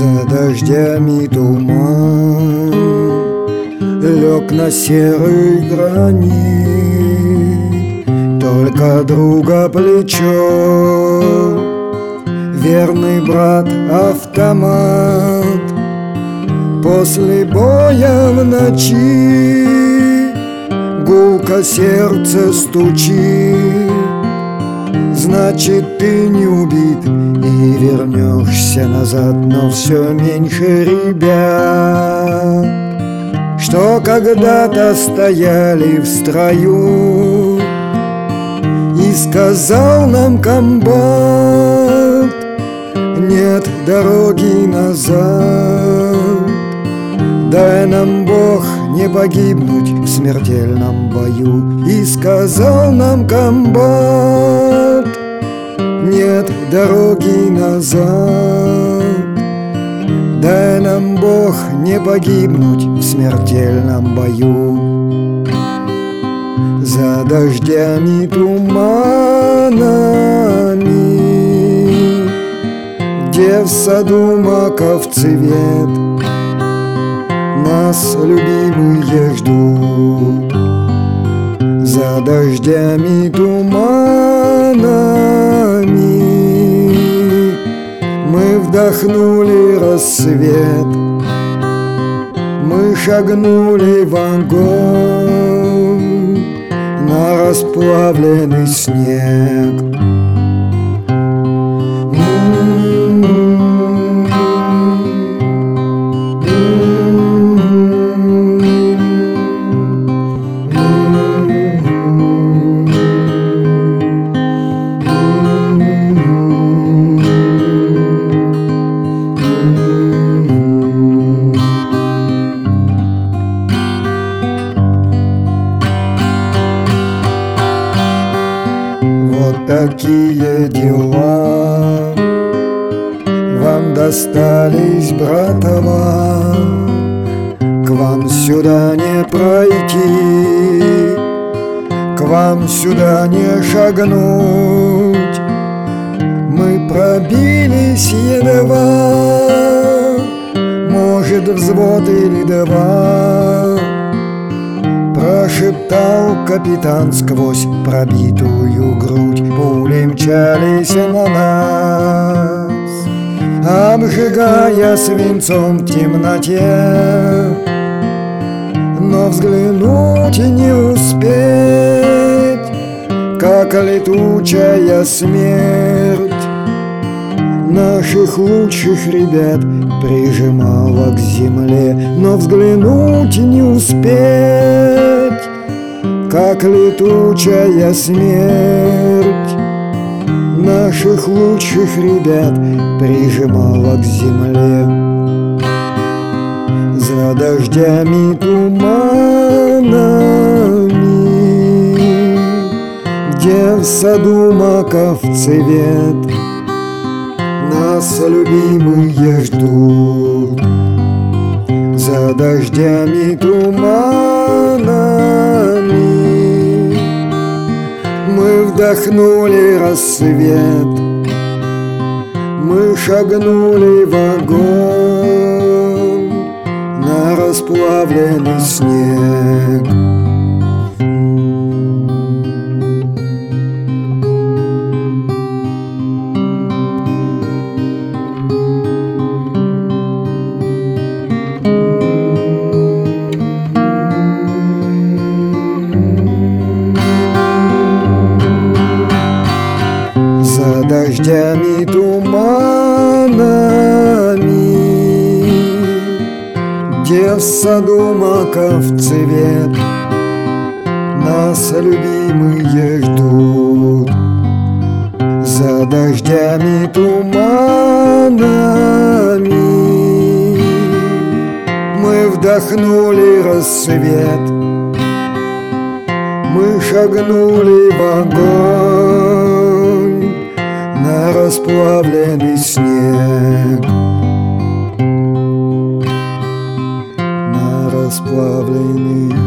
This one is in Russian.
За дождями туман лег на серый гранит, только друга плечо, верный брат автомат. После боя в ночи гулко сердце стучит, значит, ты не убит и вернешься назад. Но все меньше ребят, что когда-то стояли в строю. И сказал нам комбат: нет дороги назад. Дай нам Бог не погибнуть в смертельном бою. И сказал нам комбат: нет дороги назад. Дай нам Бог не погибнуть в смертельном бою. За дождями туманами, где в саду маков цвет, нас любимые ждут. За дождями туманами мы вдохнули рассвет, мы шагнули в огонь на расплавленный снег. Вот такие дела вам достались, братова. К вам сюда не пройти, к вам сюда не шагнуть. Мы пробились едва, может, взвод или два, прошептал капитан сквозь пробитую грудь. Пули мчались на нас, обжигая свинцом в темноте. Но взглянуть не успеть, как летучая смерть наших лучших ребят прижимала к земле. Но взглянуть не успеть, как летучая смерть наших лучших ребят прижимала к земле. За дождями туманами, где в саду маков цвет, нас любимые ждут. За дождями туманами мы вдохнули рассвет, мы шагнули в огонь на расплавленный снег. За дождями туманами, где в саду маков цвет, нас любимые ждут. За дождями туманами мы вдохнули рассвет, мы шагнули в огонь на расплавленный снег. На расплавленный